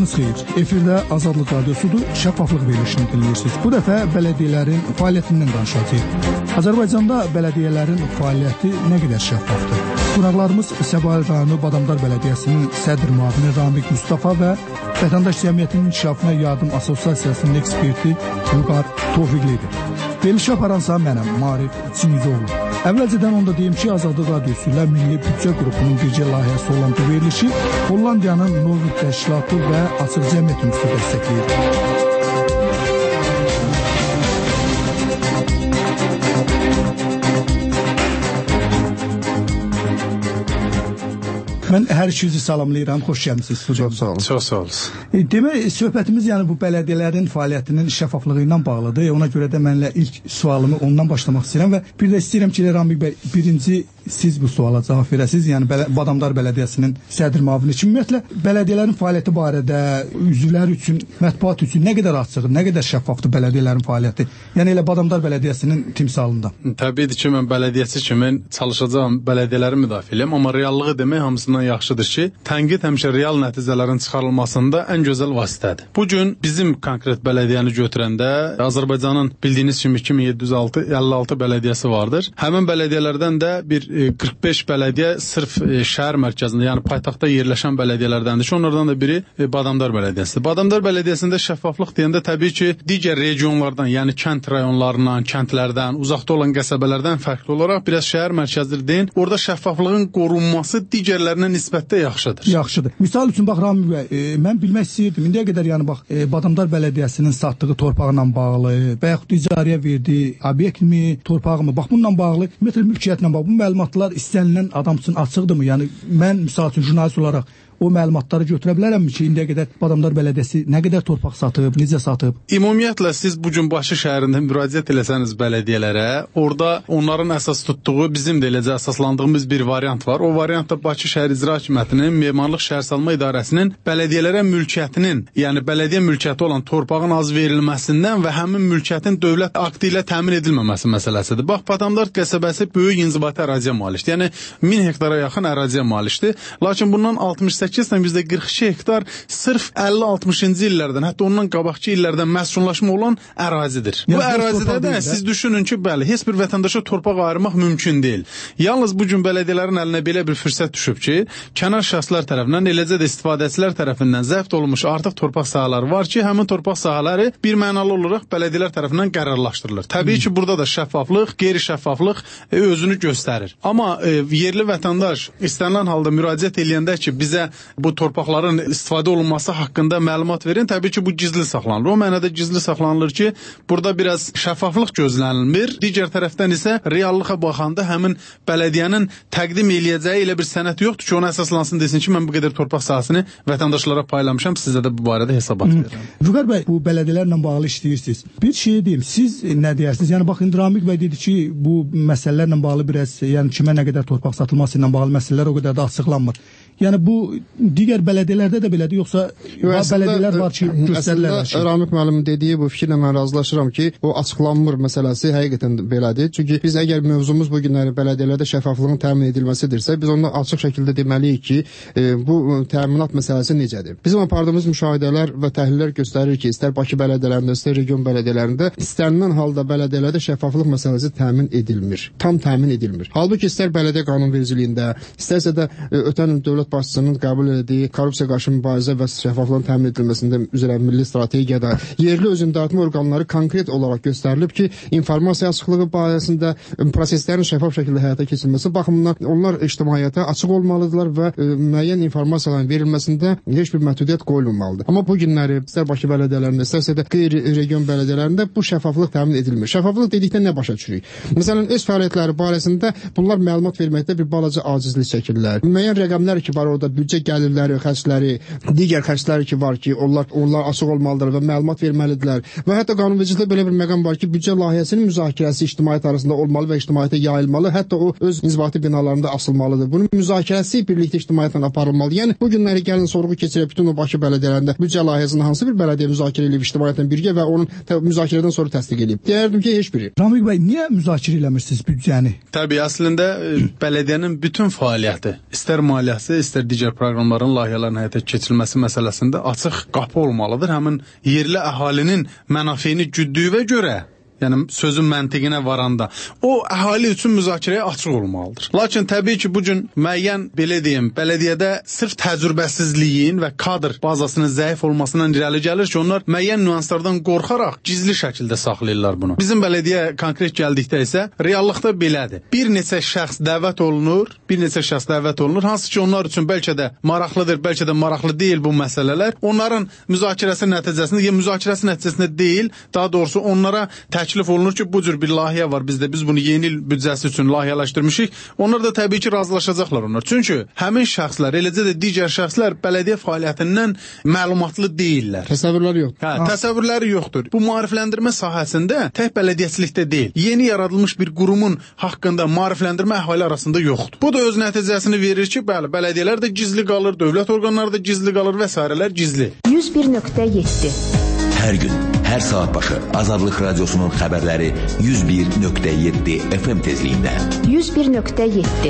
Vaxtınız xeyir. Efirdə Azadlıq Radiosudur, şəffaflıq verilişini dinləyirsiniz. Bu dəfə bələdiyyələrin fəaliyyətindən danışacağıq. Azərbaycanda bələdiyyələrin fəaliyyəti nə qədər şəffafdır? Qonaqlarımız Səbail rayonu Badamdar Bələdiyyəsinin sədr müavini Ramik Mustafa və Vətəndaş Cəmiyyətinin İnkişafına Yardım Assosiasiyasının eksperti Vüqar Tofiqlidir. Verilişi aparansa mənəm, Marif Çinizoğlu. Əvvəlcədən onda deyim ki, Azadlıq Radiosu ilə Milli Büdcə Qrupunun bircə layihəsi olan bu verilişi Hollandiyanın Novik Təşkilatı və Açıq Cəmiyyət Ünsiyyəti dəstəkləyir. Mən hər ikinizi salamlayıram, xoş gəlmisiniz. Çox sağ olun. Çox sağ olun. Demək, söhbətimiz yəni bu bələdiyyələrin fəaliyyətinin şəffaflığı ilə bağlıdır. Ona görə də mənlə ilk sualımı ondan başlamaq istəyirəm və bir də istəyirəm ki, Ramik bəy, birinci siz bu suala cavab verəsiniz. Yəni Badamdar Bələdiyyəsinin sədr müavini kimi ümumiyyətlə bələdiyyələrin fəaliyyəti barədə üzvləri üçün, mətbuat üçün nə qədər açıq, nə qədər şəffafdır bələdiyyələrin fəaliyyəti? Yəni elə Badamdar Bələdiyyəsinin timsalında. Təbiidir ki, mən bələdiyyəçi kimi çalışacağam bələdiyyələri müdafiə edəm, amma reallığı demək hamısından yaxşıdır ki, tənqid həmişə real nəticələrin çıxarılmasında ən gözəl vasitədir. Bu gün bizim konkret bələdiyyəni götürəndə Azərbaycanın bildiyiniz kimi 2756 bələdiyyəsi vardır. Həmin bələdiyyələrdən də bir 45 bələdiyyə sırf şəhər mərkəzində, yəni paytaxtda yerləşən bələdiyyələrdəndir ki, onlardan da biri Badamdar Bələdiyyəsidir. Badamdar Bələdiyyəsində şəffaflıq deyəndə təbii ki, digər regionlardan, yəni kənd rayonlarından, kəndlərdən, uzaqda olan qəsəbələrdən fərqli olaraq biraz şəhər mərkəzlidir deyin. Orada şəffaflığın qorunması digərlərinə nisbətdə yaxşıdır. Yaxşıdır. Misal üçün bax Ramik bəy, mən bilmək istəyirdim. İndiyə qədər yəni bax Badamdar Bələdiyyəsinin satdığı torpaqla bağlı və yaxud icarəyə verdiyi obyektmi, torpağımı, bax bununla bağlı ümumiyyətlə mülkiyyətlə bağlı bu məlumatlar istənilən adam üçün açıqdırmı? Yəni mən misal üçün jurnalist olaraq o məlumatları götürə bilərəmmi ki, indiyə qədər Badamdar Bələdiyyəsi nə qədər torpaq satıb, necə satıb? Ümumiyyətlə siz bu gün Bakı şəhərində müraciət eləsəniz bələdiyyələrə, orada onların əsas tutduğu, bizim də eləcə əsaslandığımız bir variant var. O variant da Bakı şəhər İcra Hakimiyyətinin, Memarlıq Şəhərsalma İdarəsinin bələdiyyələrə mülkiyyətinin, yəni bələdiyyə mülkiyyəti olan torpağın az verilməsindən və həmin mülkiyyətin dövlət aktı ilə təmin edilməməsi məsələsidir. Bax, Badamdar qəsəbəsi böyük inzibati əraziyə malikdir. Yəni 1000 hektara yaxın əraziyə malikdir. Lakin bundan %42 hektar sırf 50-60-cı illərdən, hətta ondan qabaqçı illərdən məskunlaşma olan ərazidir. Bu ərazidə də siz düşünün ki, bəli, heç bir vətəndaşa torpaq ayırmaq mümkün deyil. Yalnız bu gün bələdiyyələrin əlinə belə bir fürsət düşüb ki, kənar şəxslər tərəfindən, eləcə də istifadəçilər tərəfindən zəbt olunmuş artıq torpaq sahələri var ki, həmin torpaq sahələri bir mənalı olaraq bələdiyyələr tərəfindən qərarlaşdırılır. Təbii ki, burada da şəffaflıq, qeyri-şəffaflıq özünü göstərir. Amma yerli vətəndaş istənilən halda müraciət eləyəndə ki, bizə bu torpaqların istifadə olunması haqqında məlumat verin. Təbii ki, bu gizli saxlanılır. O mənada gizli saxlanılır ki, burada biraz şəffaflıq gözlənilmir. Digər tərəfdən isə reallığa baxanda həmin bələdiyyənin təqdim eləyəcəyi elə bir sənəd yoxdur ki, ona əsaslansın desin ki, mən bu qədər torpaq sahəsini vətəndaşlara paylamışam, sizə də bu barədə hesabat verirəm. Vüqar bəy, bu bələdiyyələrlə bağlı işləyirsiniz. Bir şey deyim, siz nə deyirsiniz? Yəni bax, Ramik bəy dedi ki, bu məsələlərlə bağlı biraz, yəni kimə nə qədər torpaq satılması ilə bağlı məsələlər o qədər də açıqlanmır. Yəni bu digər bələdiyyələrdə də belədir, yoxsa bələdiyyələr var ki, göstərirlər? Əslində Ramik müəllimin dediyi bu fikirlə mən razılaşıram ki, o açıqlanmır məsələsi həqiqətən belədir. Çünki biz əgər mövzumuz bu günləri bələdiyyələrdə şəffaflığın təmin edilməsidirsə, biz ondan açıq şəkildə deməliyik ki, bu təminat məsələsi necədir? Bizim apardığımız müşahidələr və təhlillər göstərir ki, istər Bakı bələdiyyələrində, istər region bələdiyyələrində istənilən halda bələdiyyələrdə şəffaflıq məsələsi təmin edilmir. Tam təmin edilmir. Halbuki istər bələdiyyə qanunvericiliyində, istərsə də ötən dövlət başçısının qəbul etdiyi korrupsiya qarşı mübarizə və şəffaflığın təmin edilməsində üzrə milli strategiyada yerli özündartma orqanları konkret olaraq göstərilib ki, informasiya açıqlığı barəsində proseslərin şəffaf şəkildə həyata keçirilməsi baxımından onlar ictimaiyyətə açıq olmalıdırlar və müəyyən informasiyaların verilməsində heç bir məhdudiyyət qoyulmamalıdır. Amma bu günləri istər Bakı bələdiyyələrində, istərsə də qeyri-region bələdiyyələrində bu şəffaflıq təmin edilmir. Şəffaflıq dedikdə nə başa düşürük? Məsələn, öz fəaliyyətləri barəsində bunlar məlumat verməkdə bir balaca acizlik çəkirlər. Müəyyən rəqəmlər ki var orada, büdcə gəlirləri, xərcləri, digər xərcləri ki var ki, onlar açıq olmalıdır və məlumat verməlidirlər. Və hətta qanunvericilikdə belə bir məqam var ki, büdcə layihəsinin müzakirəsi ictimaiyyət arasında olmalı və ictimaiyyətə yayılmalı, hətta o öz inzibati binalarında asılmalıdır. Bunun müzakirəsi birlikdə ictimaiyyətlə aparılmalı. Yəni bu günləri gəlin sorğu keçirək bütün o Bakı bələdiyələrində büdcə layihəsini hansı bir bələdiyyə müzakirə edib ictimaiyyətlə birgə və onun müzakirədən sonra təsdiq edib. Deyərdim ki, heç biri. Ramik bəy, niyə müzakirə eləmirsiniz büdcəni? Təbii, əslində bələdiyyənin bütün fəaliyyəti, istər maliyyəsi, istər digər proqramların, layihələrin həyata keçirilməsi məsələsində açıq qapı olmalıdır. Həmin yerli əhalinin mənafeyini güddüyünə görə, yəni sözün məntiqinə varanda, o əhali üçün müzakirəyə açıq olmalıdır. Lakin təbii ki, bu gün müəyyən, belə deyim, bələdiyyədə sırf təcrübəsizliyin və kadr bazasının zəif olmasından irəli gəlir ki, onlar müəyyən nüanslardan qorxaraq gizli şəkildə saxlayırlar bunu. Bizim bələdiyyə konkret gəldikdə isə reallıqda belədir. Bir neçə şəxs dəvət olunur, hansı ki, onlar üçün bəlkə də maraqlıdır, bəlkə də maraqlı deyil bu məsələlər. Onların müzakirəsi nəticəsində deyil, daha doğrusu onlara təklif olunur ki, bu cür bir layihə var bizdə, biz bunu yeni il büdcəsi üçün layihələşdirmişik. Onlar da təbii ki, razılaşacaqlar onlar. Çünki həmin şəxslər, eləcə də digər şəxslər bələdiyyə fəaliyyətindən məlumatlı deyillər. Təsəvvürləri yoxdur. Təsəvvürləri yoxdur. Bu maarifləndirmə sahəsində tək bələdiyyəçilikdə deyil, yeni yaradılmış bir qurumun haqqında maarifləndirmə əhali arasında yoxdur. Bu da öz nəticəsini verir ki, bəli, bələdiyyələr də gizli qalır, dövlət orqanları da gizli qalır və s. gizli. 101.7 Hər gün, hər saat başı Azadlıq Radiosunun xəbərləri 101.7 FM tezliyində. 101.7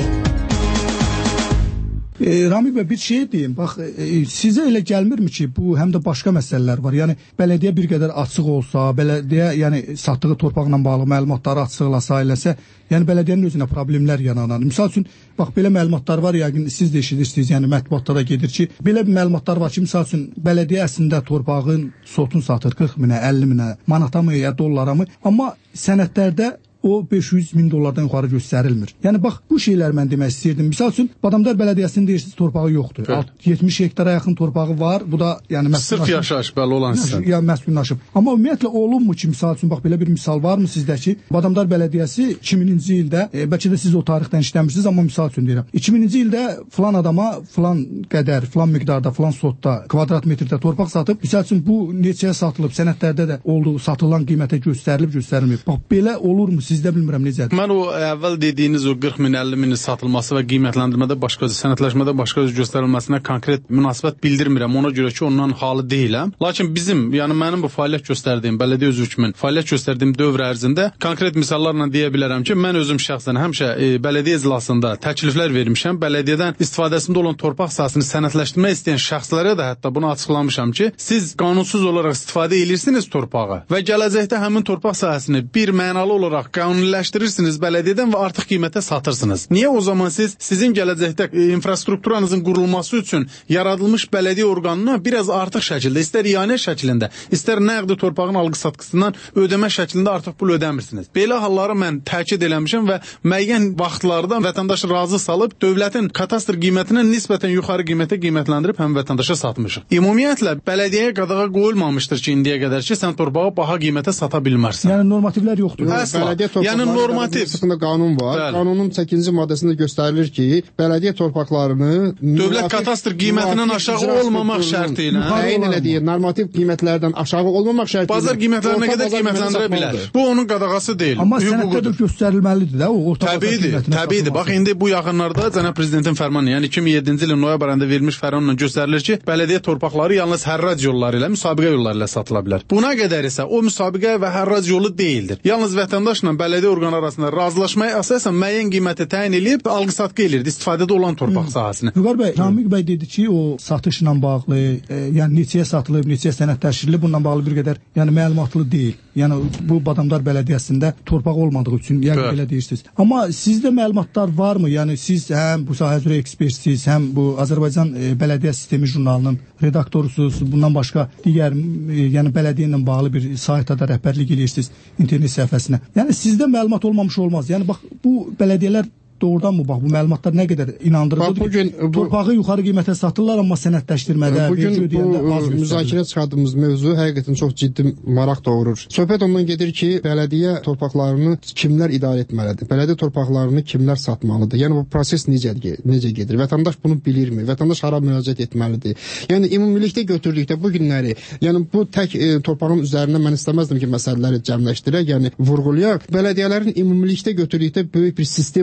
Ramil bəy, bir şey deyim, bax, sizə elə gəlmirmi ki, bu həm də başqa məsələlər var. Yəni, bələdiyyə bir qədər açıq olsa, bələdiyyə satdığı torpaqla bağlı məlumatları açıqlasa, eləsə, yəni bələdiyyənin özünə problemlər yaranar. Misal üçün, bax, belə məlumatlar var, yəqin siz də eşidirsiniz, yəni mətbuatda da gedir ki, belə məlumatlar var ki, misal üçün, bələdiyyə əslində torpağın sotun satır 40 minə, 50 minə, manata mı, ya dollara mı, amma sənədlərdə o 500 min dollardan yuxarı göstərilmir. Yəni, bax, bu şeylər mən demək istəyirdim. Misal üçün, Badamdar bələdiyyəsinin deyirsiniz, torpağı yoxdur. 70 hektara yaxın torpağı var. Bu da, yəni, sırf yaşayış bəli olan sizdən. Ya, məskunlaşıb. Amma ümumiyyətlə, olunmu ki, misal üçün, bax, belə bir misal varmı sizdə ki, Badamdar bələdiyyəsi 2000-ci ildə, bəlkə də siz o tarixdən işləmişsiniz, amma misal üçün deyirəm, 2000-ci ildə filan adama filan qədər, filan miqdarda, filan sotda, kvadrat metrdə torpaq satıb, misal üçün, bu neçəyə satılıb, sənədlərdə də olduğu, satılan qiymətə göstərilmir. Bax, belə olurmu sizdə, bilmirəm necədir? Mən o əvvəl dediyiniz o 40 min, 50 minin satılması və qiymətləndirmədə başqa cür, sənədləşmədə başqa cür göstərilməsinə konkret münasibət bildirmirəm. Ona görə ki, ondan halı deyiləm. Lakin bizim, yəni mənim bu fəaliyyət göstərdiyim, bələdiyyə üzvü kimi fəaliyyət göstərdiyim dövr ərzində konkret misallarla deyə bilərəm ki, mən özüm şəxsən həmişə bələdiyyə iclasında təkliflər vermişəm. Bələdiyyədən istifadəsində olan torpaq sahəsini sənədləşdirmək istəyən şəxslərə də hətta bunu açıqlamışam ki, siz qanunsuz olaraq istifadə edirsiniz torpağı və gələcəkdə həmin torpaq sahəsini bir mənalı olaraq qanuniləşdirirsiniz bələdiyyədən və artıq qiymətə satırsınız. Niyə o zaman sizin gələcəkdə infrastrukturanızın qurulması üçün yaradılmış bələdiyyə orqanına biraz artıq şəkildə, istər ianə şəklində, istər nəqdi torpağın alqı-satqısından ödəmə şəklində artıq pul ödəmirsiniz. Belə halları mən təkid eləmişəm və müəyyən vaxtlarda vətəndaşı razı salıb dövlətin katastr qiymətindən nisbətən yuxarı qiymətə qiymətləndirib həm vətəndaşa satmışıq. Ümumiyyətlə bələdiyyəyə qadağa qoyulmamışdır ki, indiyə qədər ki, sən torpağı baha qiymətə sata bilmərsən. Yəni normativlər yoxdur. Əsla. Yəni normativ qanun var. Bəli. Qanunun 8-ci maddəsində göstərilir ki, bələdiyyə torpaqlarını dövlət katastr qiymətindən aşağı olmamaq şərti ilə təyin elədiyi normativ qiymətlərdən aşağı olmamaq şərti ilə bazar qiymətlərinə qədər qiymətləndirə bilər. Bu onun qadağası deyil. Amma sənəddə də göstərilməlidir də o orta Təbiidir. Bax indi bu yaxınlarda cənab prezidentin fərmanı, yəni 2007-ci ilin noyabr ayında verilmiş fərmanla göstərilir ki, bələdiyyə torpaqları yalnız hərrac yolları ilə, müsabiqə yolları ilə satıla bilər. Buna qədər isə o müsabiqə və hərrac yolu deyildir. Yalnız vətəndaşla bələdiyyə orqanı arasında razılaşmaya əsasən müəyyən qiyməti təyin edib alqı-satqı edirdi istifadədə olan torpaq sahəsini. Vüqar bəy, Ramil bəy dedi ki, o satışla bağlı, yəni neçəyə satılıb, neçəyə sənədləşdirilib, bununla bağlı bir qədər, yəni məlumatlı deyil. Yəni bu Badamdar bələdiyyəsində torpaq olmadığı üçün, yəni belə deyirsiniz. Amma sizdə məlumatlar varmı? Yəni siz həm bu sahə üzrə ekspertsiniz, həm bu Azərbaycan Bələdiyyə Sistemi jurnalının redaktorusunuz, bundan başqa digər, yəni bələdiyyə ilə bağlı bir saytda da rəhbərlik edirsiniz internet səhifəsinə. Yəni sizdə məlumat olmamış olmaz. Yəni bax bu bələdiyyələr doğrudan mı bax bu məlumatlar nə qədər inandırıcıdır ki, torpağı yuxarı qiymətə satırlar, amma sənədləşdirmədə, vergi ödəyəndə az göstərilir. Müzakirə çıxardığımız mövzu həqiqətən çox ciddi maraq doğurur. Söhbət ondan gedir ki, bələdiyyə torpaqlarını kimlər idarə etməlidir? Bələdiyyə torpaqlarını kimlər satmalıdır? Yəni bu proses necə gedir? Vətəndaş bunu bilirmi? Vətəndaş hara müraciət etməlidir? Yəni ümumilikdə götürdükdə bu günləri, yəni bu tək torpağın üzərində mən istəməzdim ki, məsələləri cəmləşdirək, yəni vurğulayaq. Bələdiyyələrin ümumilikdə götürdükdə böyük bir sistem olaraq çox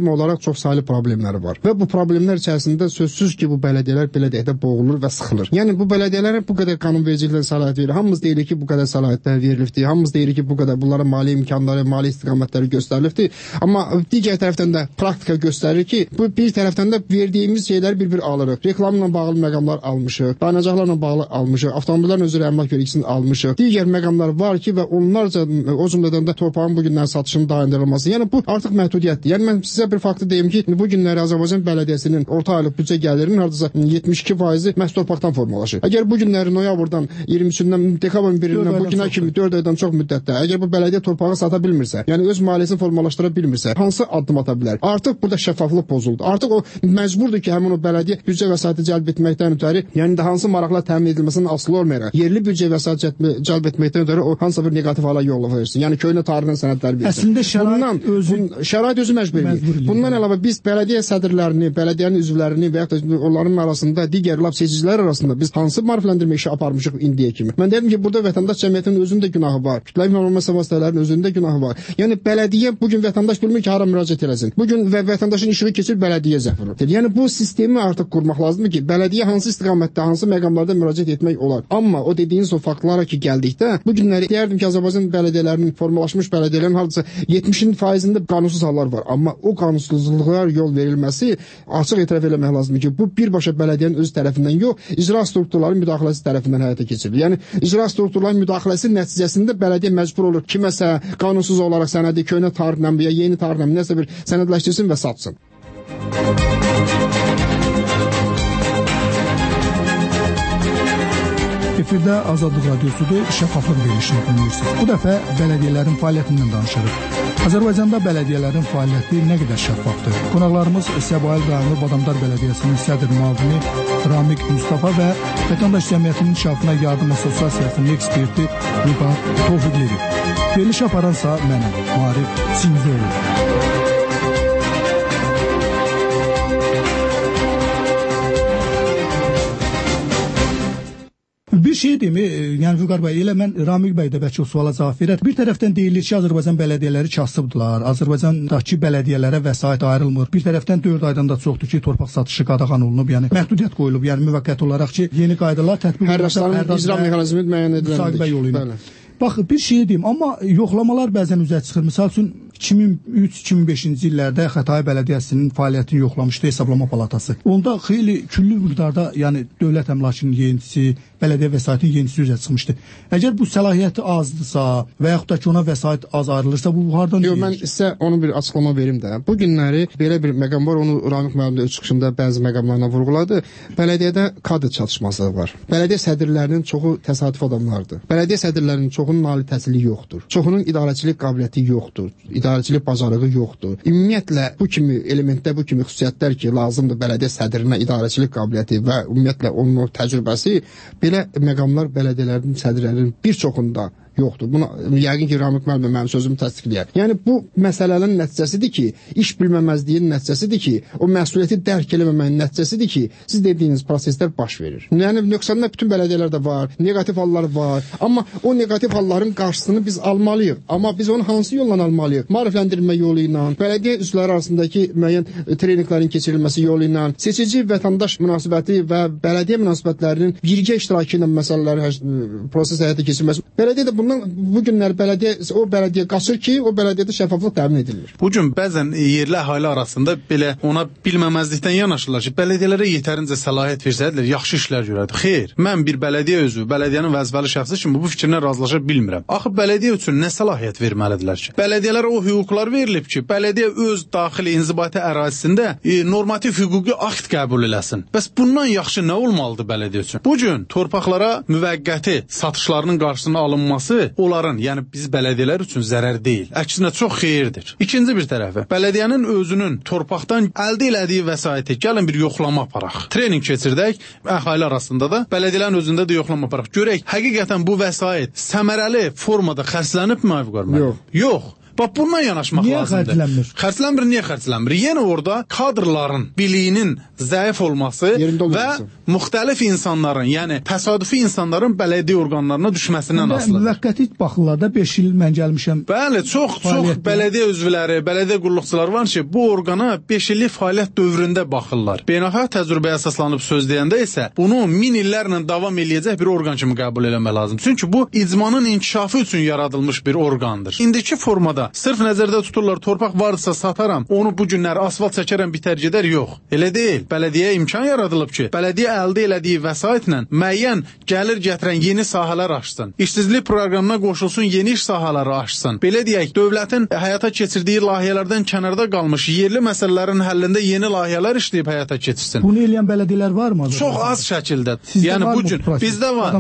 çoxsaylı problemləri var. Və bu problemlər içərisində sözsüz ki, bu bələdiyyələr belə deyək də boğulur və sıxılır. Yəni bu bələdiyyələrə bu qədər qanunvericilikdən səlahiyyət verir. Hamımız deyirik ki, bu qədər səlahiyyətlər verilibdir. Hamımız deyirik ki, bu qədər bunlara mali imkanları, mali istiqamətləri göstərilibdir. Amma digər tərəfdən də praktika göstərir ki, bu bir tərəfdən də verdiyimiz şeyləri bir-bir alırıq. Reklamla bağlı məqamlar almışıq, dayanacaqlarla bağlı almışıq, avtomobillərin özü əmlak vergisini almışıq. Digər məqamlar var ki və onlarca o cümlədən də torpağın bu günlər satışının dayandırılması. Yəni bu artıq məhdudiyyətdir. Yəni mən sizə bir faktı deyim ki, bu günləri Azərbaycan Bələdiyyəsinin orta aylıq büdcə gəlirinin hardasa 72% məhz torpaqdan formalaşır. Əgər bu günləri noyabrdan 23-dən dekabrın 1-dən bu günə kimi 4 aydan çox müddətdə əgər bu bələdiyyə torpağı sata bilmirsə, yəni öz maliyyəsini formalaşdıra bilmirsə, hansı addım ata bilər? Artıq burada şəffaflıq pozuldu. Artıq o məcburdur ki, həmin o bələdiyyə büdcə vəsaiti cəlb etməkdən ötəri, yəni də hansı maraqlar təmin edilməsindən asılı olmayaraq, yerli büdcə vəsaiti cəlb etməkdən ötəri o hansısa bir neqativ hala yol verirsin. Yəni köhnə tarixindən sənədlər verirsin. Əslində şərait özü məcbur edir. Bundan əlavə biz bələdiyyə sədrlərini, bələdiyyənin üzvlərini və ya da onların arasında digər lap seçicilər arasında biz hansı maarifləndirmə işi aparmışıq indiyə kimi. Mən dedim ki, burada vətəndaş cəmiyyətinin özünün də günahı var. Kütləvi məlumat vasitələrinin özünün də günahı var. Yəni bələdiyyə bu gün vətəndaş bilmir ki, hara müraciət eləsin. Bu gün vətəndaşın işığı keçir bələdiyyə zəfəri. Yəni bu sistemi artıq qurmaq lazımdır ki, bələdiyyə hansı istiqamətdə, hansı məqamlarda müraciət etmək olar. Amma o dediyiniz o faktlara ki, gəldikdə bu günləri deyərdim ki, Azərbaycan bələdiyyələrinin formalaşmış bələdiyyələrin hardasa 70%-ində qanunsuz hallar var. Amma o qanunsuzluqlara yol verilməsi açıq etiraf eləmək lazımdır ki, bu birbaşa bələdiyyənin öz tərəfindən yox, icra strukturlarının müdaxiləsi tərəfindən həyata keçirilir. Yəni icra strukturlarının müdaxiləsi nəticəsində bələdiyyə məcbur olur kiməsə qanunsuz olaraq sənədi köhnə tarixlə ya yeni tarixlə nəsə bir sənədləşdirsin və satsın. Efirdə Azadlıq Radiosudur, şəffaflıq verilişini dinləyirsiniz. Bu dəfə bələdiyyələrin fəaliyyətindən danışırıq. Azərbaycanda bələdiyyələrin fəaliyyəti nə qədər şəffafdır? Qonaqlarımız Səbail rayonu Badamdar Bələdiyyəsinin sədr müavini Ramik Mustafa və Vətəndaş Cəmiyyətinin İnkişafına Yardım Assosiasiyasının eksperti Vüqar Tofiqlidir. Veriliş aparansa mənəm, Marif Sinzoğlu. Bir şey deyim, yəni Vüqar bəy, elə mən Ramik bəy də bəlkə o suala cavab verər. Bir tərəfdən deyilir ki, Azərbaycan bələdiyyələri kasıbdılar. Azərbaycandakı bələdiyyələrə vəsait ayrılmır. Bir tərəfdən 4 aydan da çoxdur ki, torpaq satışı qadağan olunub, yəni məhdudiyyət qoyulub, yəni müvəqqəti olaraq ki, yeni qaydalar tətbiq olunub. Hər rəslanın icra mexanizmi müəyyən edilir. Bax, bir şey deyim, amma yoxlamalar bəzən üzə çıxır. Misal üçün 2003-2005-ci illərdə Xətai Bələdiyyəsinin fəaliyyətini yoxlamışdı Hesablama Palatası. Onda xeyli küllü miqdarda, yəni dövlət əmlakının yenisi, bələdiyyə vəsaitinin yenisi üzə çıxmışdı. Əgər bu səlahiyyəti azdırsa və yaxud da ki ona vəsait az ayrılırsa, bu hardan deyir? Yox, mən sizə onu bir açıqlama verim də. Bu günləri belə bir məqam var, onu Ramik müəllim də öz çıxışında bəzi məqamlarla vurğuladı. Bələdiyyədə kadr çatışmazlığı var. Bələdiyyə sədrlərinin çoxu təsadüf adamlardır. Bələdiyyə sədrlərinin çoxunun ali təhsili yoxdur. Çoxunun idarəçilik qabiliyyəti yoxdur. İdarəçilik bacarığı yoxdur. Ümumiyyətlə bu kimi elementdə bu kimi xüsusiyyətlər ki, lazımdır bələdiyyə sədrinə idarəçilik qabiliyyəti və ümumiyyətlə onun təcrübəsi, belə məqamlar bələdiyyələrin sədrlərinin bir çoxunda yoxdur. Buna yəqin ki, Ramik müəllim mənim sözümü təsdiqləyər. Yəni bu məsələlərin nəticəsidir ki, iş bilməməzliyin nəticəsidir ki, o məsuliyyəti dərk eləməməyin nəticəsidir ki, siz dediyiniz proseslər baş verir. Yəni nöqsanlar bütün bələdiyyələrdə var, neqativ hallar var. Amma o neqativ halların qarşısını biz almalıyıq. Amma biz onu hansı yolla almalıyıq? Maarifləndirilmə yolu ilə, bələdiyyə üzvləri arasındakı müəyyən treninqlərin keçirilməsi yolu ilə, seçici vətəndaş münasibəti və bələdiyyə münasibətlərinin birgə iştirakı ilə məsələləri proses həyata keçirilməsi. Bələdiyyə də bundan bu günlər bələdiyyə qaçır ki, o bələdiyyədə şəffaflıq təmin edilir. Bu gün bəzən yerli əhali arasında belə ona bilməməzlikdən yanaşırlar ki, bələdiyyələrə yetərincə səlahiyyət versəydilər, yaxşı işlər görərdi. Xeyr, mən bir bələdiyyə üzvü, bələdiyyənin vəzifəli şəxsi kimi bu fikirlə razılaşa bilmirəm. Axı bələdiyyə üçün nə səlahiyyət verməlidirlər ki? Bələdiyyələrə o hüquqlar verilib ki, bələdiyyə öz daxili inzibati ərazisində normativ hüquqi akt qəbul eləsin. Bəs bundan yaxşı nə olmalıdır bələdiyyə üçün? Bu gün torpaqlara müvəqqəti satışlarının qarşısının alınması onların, yəni biz bələdiyyələr üçün zərər deyil. Əksinə çox xeyirdir. İkinci bir tərəfi, bələdiyyənin özünün torpaqdan əldə elədiyi vəsaiti gəlin bir yoxlama aparaq. Trening keçirdək, əhali arasında da, bələdiyyələrin özündə də yoxlama aparaq. Görək, həqiqətən bu vəsait səmərəli formada xərclənib mi? Yox. Yox. Bax bundan yanaşmaq lazımdır. Xərclənmir, niyə xərclənmir? Yenə orada kadrların biliyinin zəif olması və müxtəlif insanların, yəni təsadüfi insanların bələdiyyə orqanlarına düşməsindən asılıdır. Müvəqqəti baxırlar da 5 il mən gəlmişəm. Bəli, çox bələdiyyə üzvləri, bələdiyyə qulluqçuları var ki, bu orqana 5 illik fəaliyyət dövründə baxırlar. Beynəlxalq təcrübəyə əsaslanıb söz deyəndə isə bunu 1000 illərlə davam eləyəcək bir orqan kimi qəbul etmək lazımdır. Çünki bu icmanın inkişafı üçün yaradılmış bir orqandır. İndiki formada sırf nəzərdə tuturlar, torpaq varsa sataram, onu bu günləri asfalt çəkərəm, bitər gedər, yox. Elə deyil. Bələdiyyəyə imkan yaradılıb ki, bələdiyyə əldə elədiyi vəsaitlə müəyyən gəlir gətirən yeni sahələr açsın. İşsizlik proqramına qoşulsun, yeni iş sahələri açsın. Belə deyək, dövlətin həyata keçirdiyi layihələrdən kənarda qalmış yerli məsələlərin həllində yeni layihələr işləyib həyata keçirsin. Bunu eləyən bələdiyyələr varmı? Çox az şəkildə. Yəni bu gün bizdə var.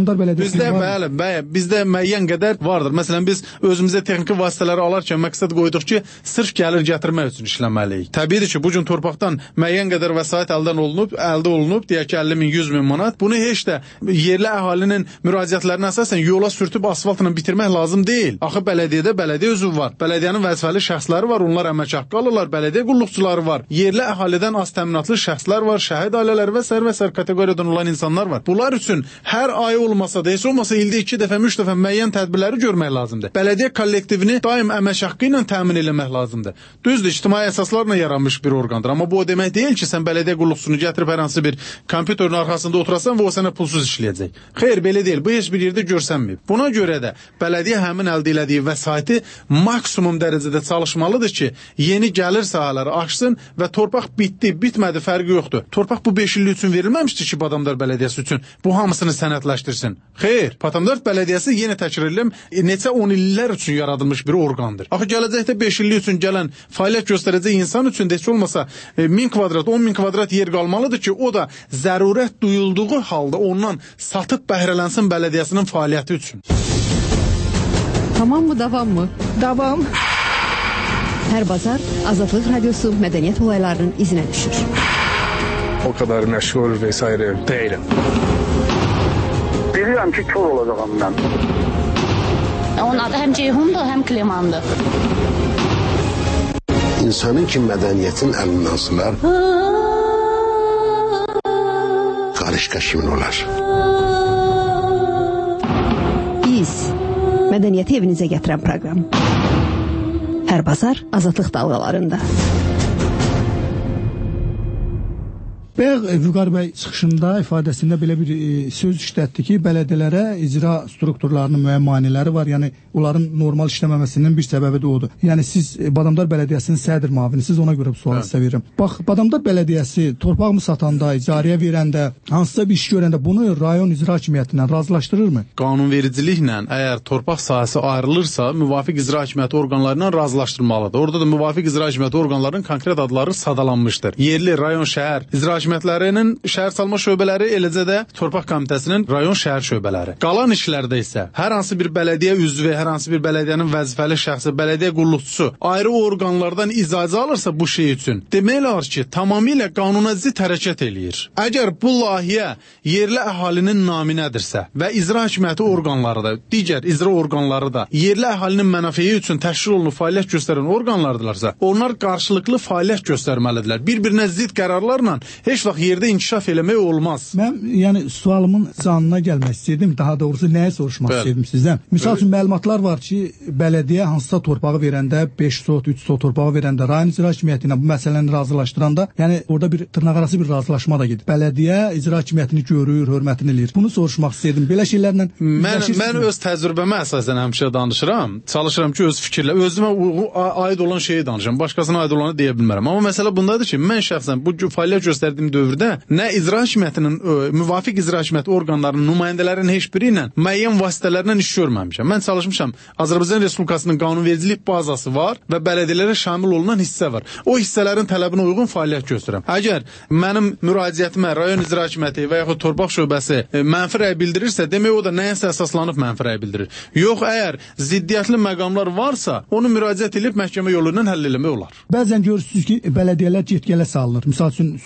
Bizdə müəyyən qədər vardır. Məsələn, biz özümüzə texniki vasitələri alarkən məqsəd qoyduq ki, sırf gəlir gətirmək üçün işləməliyik. Təbiidir ki, bu gün torpaqdan müəyyən qədər vəsait əldə olunub, deyək ki, 50 min, 100 min manat. Bunu heç də yerli əhalinin müraciətlərinə əsasən yola sürtüb asfaltla bitirmək lazım deyil. Axı bələdiyyədə bələdiyyə üzvü var. Bələdiyyənin vəzifəli şəxsləri var, onlar əmək haqqı alırlar, bələdiyyə qulluqçuları var. Yerli əhalidən az təminatlı şəxslər var, şəhid ailələri və sər kateqoriyadan olan insanlar var. Bunlar üçün hər ay olmasa da, heç olmasa ildə 2 dəfə, 3 dəfə müəyyən tədbirləri görmək lazımdır. Bələdiyyə kollektivini daim əmək haqqı ilə təmin etmək lazımdır. Düzdür, ictimai əsaslarla yaranmış bir orqandır, amma bu o demək deyil ki, sən bələdiyyə qulluqçusunu gətirib hər hansı bir kompüterin arxasında oturasan və o sənə pulsuz işləyəcək. Xeyr, belə deyil. Bu heç bir yerdə görsənməyib. Buna görə də bələdiyyə həmin əldə elədiyi vəsaiti maksimum dərəcədə çalışmalıdır ki, yeni gəlir sahələri açsın və torpaq bitdi, bitmədi fərqi yoxdur. Torpaq bu 5 illik üçün verilməmişdir ki, Badamdar bələdiyyəsi üçün bu hamısını sənədləşdirsin. Xeyr, Badamdar bələdiyyəsi yenə təkrar edirəm, neçə 10 illər üçün yaradılmış bir orqandır. Axı gələcəkdə 5 illik üçün gələn fəaliyyət göstərəcək insan üçün də heç olmasa 1000 kvadrat, 10.000 kvadrat yer qalmalıdır ki, o da zərurət duyulduğu halda ondan satıb bəhrələnsin bələdiyyəsinin fəaliyyəti üçün. Tamam mı, davam mı? Davam. Hər bazar Azadlıq Radiosu mədəniyyət olaylarının izinə düşür. O kadar məşğul vesaire değilim. Bilirəm ki, kör olacağım mən. Onun adı həm Ceyhundur, həm Klimandır. İnsanın ki, mədəniyyətin əlindən sılar, qarışqa kimin olar? Biz mədəniyyəti evinizə gətirən proqram. Hər bazar Azadlıq dalğalarında. Bayaq Vüqar bəy çıxışında ifadəsində belə bir söz işlətdi ki, bələdiyyələrə icra strukturlarının müəyyən maneələri var. Yəni onların normal işləməməsinin bir səbəbi də odur. Yəni siz Badamdar Bələdiyyəsinin sədr müavinisiz, ona görə bu sualı sizə verirəm. Bax, Badamdar Bələdiyyəsi torpağımı satanda, icarəyə verəndə, hansısa bir iş görəndə bunu rayon icra hakimiyyətindən razılaşdırırmı? Qanunvericiliklə əgər torpaq sahəsi ayrılırsa, müvafiq icra hakimiyyəti orqanlarından razılaşdırmalıdır. Orada da müvafiq icra hakimiyyəti orqanlarının konkret adları sadalanmışdır. Yerli, rayon, şəhər icra hakimiyyətlərinin şəhər salma şöbələri, eləcə də torpaq komitəsinin rayon şəhər şöbələri. Qalan işlərdə isə hər hansı bir bələdiyyə üzvü, hər hansı bir bələdiyyənin vəzifəli şəxsi, bələdiyyə qulluqçusu ayrı orqanlardan icazə alırsa bu şey üçün, demək olar ki, tamamilə qanuna zidd hərəkət eləyir. Əgər bu layihə yerli əhalinin naminədirsə və icra hakimiyyəti orqanları da, digər icra orqanları da yerli əhalinin mənafeyi üçün təşkil olunub fəaliyyət göstərən orqanlardırlarsa, onlar qarşılıqlı fəaliyyət göstərməlidirlər. Bir-birinə zidd qərarlarla heç vaxt yerdə inkişaf eləmək olmaz. Mən yəni sualımın canına gəlmək istəyirdim, daha doğrusu nəyə soruşmaq istəyirdim sizdən. Misal üçün məlumatlar var ki, bələdiyyə hansısa torpağı verəndə, 5 sot, 3 sot torpağı verəndə, rayon icra hakimiyyəti ilə bu məsələni razılaşdıranda, yəni orada bir tırnaqarası bir razılaşma da gedir. Bələdiyyə icra hakimiyyətini görür, hörmətini eləyir. Bunu soruşmaq istəyirdim. Belə şeylərlə mən öz təcrübəmə əsasən həmişə danışıram. Çalışıram ki, öz fikirlə, özümə aid olan şeyi danışıram. Başqasına aid olanı deyə bilmərəm. Amma məsələ bundadır ki, mən şəxsən bu fəaliyyət göstərdiyim dövrdə nə icra hakimiyyətinin, müvafiq icra hakimiyyəti orqanlarının nümayəndələrinin heç biri ilə müəyyən vasitələrlə iş görməmişəm. Mən çalışmışam. Azərbaycan Respublikasının qanunvericilik bazası var və bələdiyyələrə şamil olunan hissə var. O hissələrin tələbinə uyğun fəaliyyət göstərirəm. Əgər mənim müraciətimə rayon icra hakimiyyəti və yaxud torpaq şöbəsi mənfi rəy bildirirsə, demək o da nəyəsə əsaslanıb mənfi rəy bildirir. Yox, əgər ziddiyyətli məqamlar varsa, onu müraciət edib məhkəmə yolu ilə həll eləmək olar. Bəzən görürsünüz ki, bələdiyyələr get-gələ salınır. Misal üçün soruşulur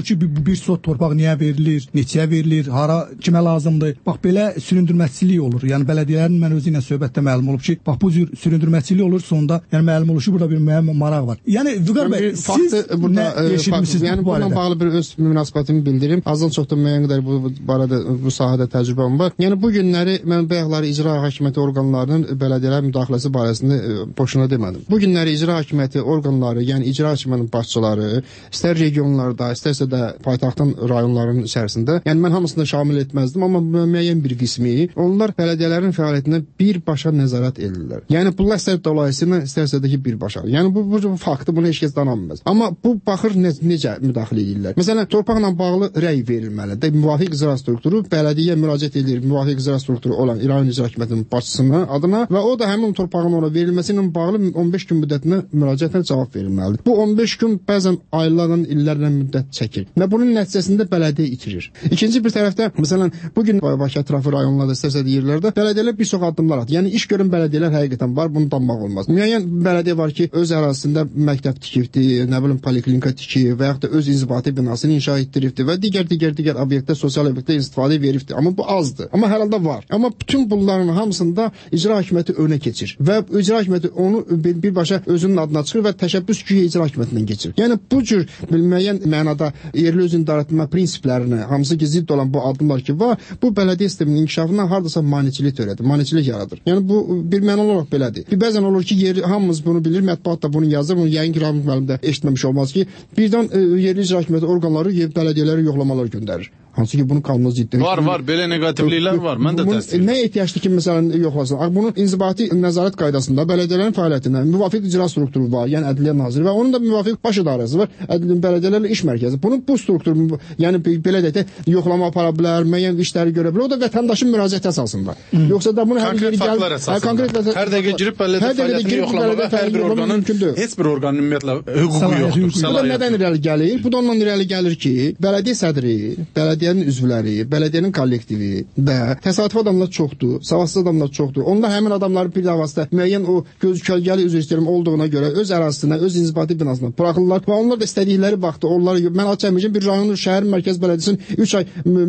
ki, bir sot torpaq niyə verilir, neçəyə verilir, hara kimə lazımdır. Bax belə süründürməçilik olur. Yəni bələdiyyələrin mən özü ilə söhbətdə məlum olub ki, bax bu cür süründürməçilik olur, sonda yəni məlum olur ki, burada bir müəyyən maraq var. Yəni Vüqar bəy, siz nə eşitmisiniz yəni bu barədə? Bununla bağlı bir öz münasibətimi bildirim. Azdan çox da müəyyən qədər bu barədə bu sahədə təcrübəm var. Yəni bu günləri mən bayaqları icra hakimiyyəti orqanlarının bələdiyyələr müdaxiləsi barəsində boşuna demədim. Bu günləri icra hakimiyyəti orqanları, yəni icra hakimiyyətinin başçıları, istər regionlarda, istərsə də paytaxtın rayonlarının içərisində, yəni mən hamısını şamil etməzdim, amma müəyyən bir qismi onlar bələdiyyələrin fəaliyyətinə birbaşa nəzarət edirlər. Yəni bunlar istər dolayısıyla, istərsə də ki birbaşa. Yəni bu faktı bunu heç kəs danamaz. Amma bu baxır necə müdaxilə edirlər. Məsələn, torpaqla bağlı rəy verilməlidir. Müvafiq icra strukturu bələdiyyə müraciət edir, müvafiq icra strukturu olan İran İcra Hakimiyyətinin başçısının adına və o da həmin torpağın ona verilməsi ilə bağlı 15 gün müddətinə müraciətlə cavab verilməlidir. Bu 15 gün bəzən aylarla, illərlə müddət çəkir və bunun nəticəsində bələdiyyə itirir. İkinci bir tərəfdə, məsələn, bugün Bakı ətrafı rayonlarda, istərsə də yerlərdə bələdiyyələr bir çox addımlar atır. Yəni iş görən bələdiyyələr həqiqətən var, bunu danmaq olmaz. Müəyyən bələdiyyə var ki, öz ərazisində məktəb tikibdi, nə bilim poliklinika tikib və yaxud da öz inzibati binasını inşa etdiribdi və digər obyektlər, sosial obyektlər istifadə veribdi. Amma bu azdır. Amma hər halda var. Amma bütün bunların hamısında icra hakimiyyəti önə keçir və icra hakimiyyəti onu birbaşa özünün adına çıxır və təşəbbüs güya icra hakimiyyətindən keçir. Yəni bu cür müəyyən mənada yerli özünü idarə etmə prinsiplərinə hamısı ki zidd olan bu addımlar ki var, bu bələdiyyə sisteminin inkişafına hardasa maneçilik törədir, maneçilik yaradır. Yəni bu bir mənalı olaraq belədir. Bəzən olur ki, hamımız bunu bilir, mətbuat da bunu yazır, bunu yəqin ki, Ramil müəllim də eşitməmiş olmaz ki, birdən yerli icra hakimiyyəti orqanları bələdiyyələrə yoxlamalar göndərir. Hansı ki, bunun qanuna ziddir. Var, belə negativliklər var. Mən də təsdiq. Nə ehtiyaclı ki, məsələn, yoxlasın. Bunun inzibati nəzarət qaydasında bələdiyyələrin fəaliyyətinə müvafiq icra strukturu var, yəni Ədliyyə Naziri və onun da müvafiq baş idarəsi var, bələdiyyələrlə iş mərkəzi. Bunun bu strukturu, yəni belə deyək də, yoxlama apara bilər, müəyyən işləri görə bilər. O da vətəndaşın müraciəti əsasında. Yoxsa da bunu konkret faktlar əsasında. Hər dəqiqə girib bələdiyyə fəaliyyətini yoxlamağa hər bir orqanın, heç bir orqanın ümumiyyətlə hüququ yoxdur. Bu da nədən irəli gəlir? Bu da ondan irəli gəlir ki, bələdiyyə sədri, bələdiyyənin üzvləri, bələdiyyənin kollektivi və təsadüfi adamlar çoxdur, savadsız adamlar çoxdur. Onlar həmin adamları bir vasitə müəyyən o kölgəli üzr istəyirəm olduğuna görə öz ərazisinə, öz inzibati binasına buraxırlar və onlar da istədikləri vaxtda onları mən açamayacağım bir rayonun şəhər mərkəz bələdiyyəsinin 3 ay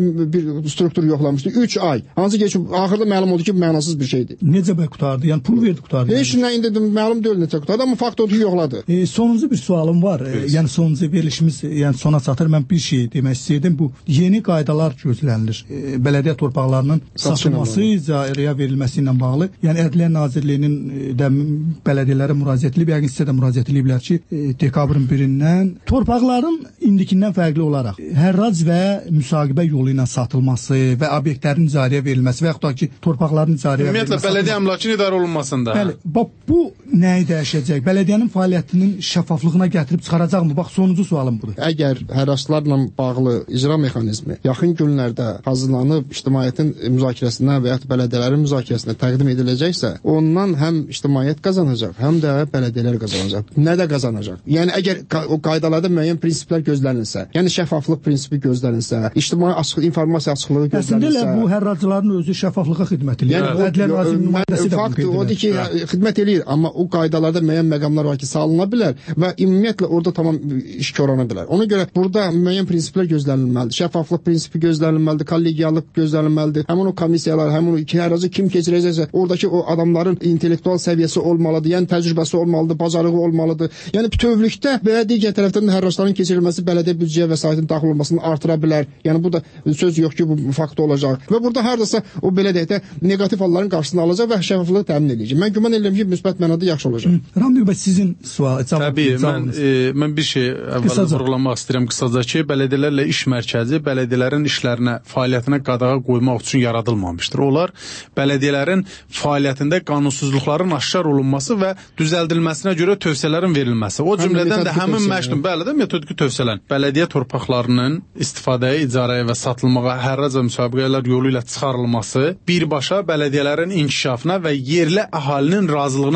bir struktur yoxlamışdı. 3 ay. Hansı ki axırda məlum oldu ki, mənasız bir şeydir. Necə bəy qutardı? Yəni pul verdi qutardı. Heç nə indi məlum deyil necə qutardı, amma fakt odur ki, yoxladı. Sonuncu bir sualım var. Yəni sonuncu verilişimiz yəni sona çatır. Mən bir şey demək istəyirdim. Bu yeni qaydalar gözlənilir. Bələdiyyə torpaqlarının satılması, icarəyə verilməsi ilə bağlı. Yəni Ədliyyə Nazirliyinin də bələdiyyələrə müraciət edib, yəqin sizə də müraciət ediblər ki, dekabrın 1-dən torpaqların indikindən fərqli olaraq hərrac və müsahibə yolu ilə satılması və obyektlərin icarəyə verilməsi və yaxud da ki, torpaqların icarəyə verilməsi. Ümumiyyətlə bələdiyyə əmlakının idarə olunmasında. Bəli. Bax bu nəyi dəyişəcək? Bələdiyyənin fəaliyyətinin şəffaflığına gətirib çıxaracaqmı? Bax sonuncu sualım budur. Əgər hərraçlarla bağlı icra mexanizmi yaxın günlərdə hazırlanıb ictimaiyyətin müzakirəsinə və ya bələdiyyələrin müzakirəsinə təqdim ediləcəksə, ondan həm ictimaiyyət qazanacaq, həm də bələdiyyələr qazanacaq. Nə də qazanacaq? Yəni əgər o qaydalarda müəyyən prinsiplər gözlənilsə, yəni şəffaflıq prinsipi gözlənilsə, ictimai informasiya açıqlığı gözlənilsə, əslində bu hərracıların özü şəffaflığa xidmət edir. Yəni Ədliyyə Nazirinin nümayəndəsi də fakt odur ki, xidmət eləyir, amma o qaydalarda müəyyən məqamlar var ki, salına bilər və ümumiyyətlə orada tamam iş korana bilər. Ona görə burada müəyyən prinsiplər gözlənilməlidir. Şəffaflıq prinsipi gözlənilməlidir, kollegialıq gözlənilməlidir. Həmin o komissiyalar, həmin o hərracı kim keçirəcəksə, oradakı o adamların intellektual səviyyəsi olmalıdır, yəni təcrübəsi olmalıdır, bacarığı olmalıdır. Yəni bütövlükdə belə digər tərəfdən də hərracların keçirilməsi bələdiyyə büdcəyə vəsaitinin daxil olmasını artıra bilər. Yəni bu da söz yox ki, bu fakt olacaq. Və burada hardasa o belə deyək də neqativ halların qarşısını alacaq və şəffaflığı təmin edəcək. Mən güman edirəm ki, müsbət mənada yaxşı olacaq. Ramil bəy, sizin cavabınız. Mən bir şey əvvəl vurğulamaq istəyirəm qısaca ki, bələdiyyələrlə iş mərkəzi bələdiyyələrin işlərinə, fəaliyyətinə qadağa qoymaq üçün yaradılmamışdır. Onlar bələdiyyələrin fəaliyyətində qanunsuzluqların aşkar olunması və düzəldilməsinə görə tövsiyələrin verilməsi. O cümlədən də həmin məşqin metodiki tövsiyələn bələdiyyə torpaqlarının istifadəyə, icarəyə və satılmağa hərrac və müsabiqələr yolu ilə çıxarılması birbaşa bələdiyyələrin inkişafına və yerli əhalinin razılığına səbəb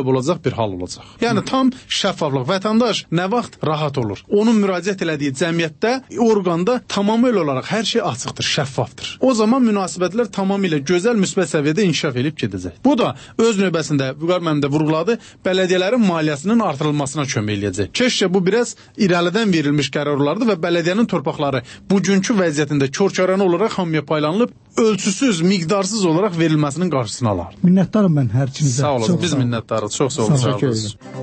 olacaq bir hal olacaq. Yəni tam şəffaflıq. Vətəndaş nə vaxt rahat olur? Onun müraciət elədiyi cəmiyyətdə, orqanda tamamilə olaraq hər şey açıqdır, şəffafdır. O zaman münasibətlər tamamilə gözəl, müsbət səviyyədə inkişaf edib gedəcək. Bu da öz növbəsində Vüqar müəllim də vurğuladı, bələdiyyələrin maliyyəsinin artırılmasına kömək eləyəcək. Keşkə bu biraz irəlidən verilmiş qərarlardır və bələdiyyənin torpaqları bugünkü vəziyyətində körkörənə olaraq hamıya paylanılıb, ölçüsüz, miqdarsız olaraq verilməsinin qarşısını alar. Minnətdarım mən hər ikinizə. Sağ olun, biz minnətdarıq. Çox sağ olun.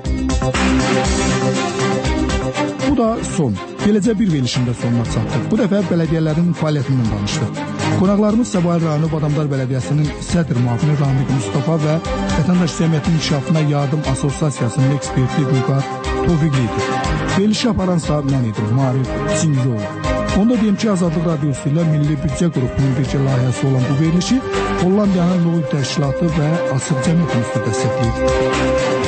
Bu da son. Beləcə bir verilişində sonuna çatdıq. Bu dəfə bələdiyyələrin fəaliyyətindən danışdıq. Qonaqlarımız Səbail rayonu Badamdar Bələdiyyəsinin sədr müavini Ramik Mustafa və Vətəndaş Cəmiyyətin İnkişafına Yardım Assosiasiyasının eksperti Vüqar Tofiqli idi. Verilişi aparansa mən idim, Marif Sincoğlu. Onda deyim ki, Azadlıq Radiosu ilə Milli Büdcə Qrupunun bircə layihəsi olan bu verilişi Hollandiyanın Loğu Təşkilatı və Açıq Cəmiyyət Institutu dəstəkləyir.